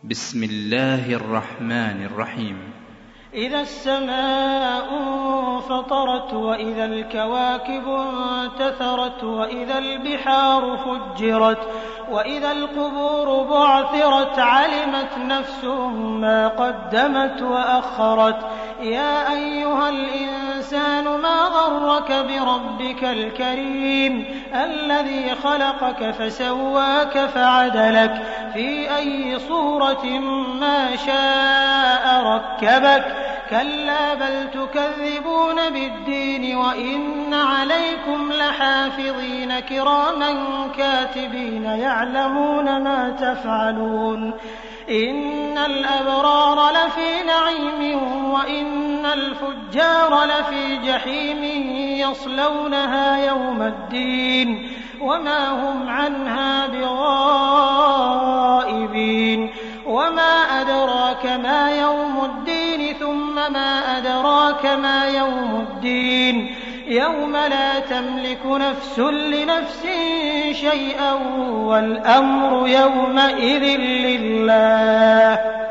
بسم الله الرحمن الرحيم. إذا السماء انفطرت وإذا الكواكب انتثرت وإذا البحار فجرت وإذا القبور بعثرت علمت نفس ما قدمت وأخرت. يا أيها الإنسان ما غرك بربك الكريم الذي خلقك فسواك فعدلك في أي صورة ما شاء ركبك. كلا بل تكذبون بالدين وإن عليكم لحافظين كراما كاتبين يعلمون ما تفعلون. إن الأبرار لفي نعيم وإن الفجار لفي جحيم يصلونها يوم الدين وما هم عنها بغائبين. وما أدراك ما يوم الدين ثم ما أدراك ما يوم الدين يوم لا تملك نفس لنفس شيئا والأمر يومئذ لله.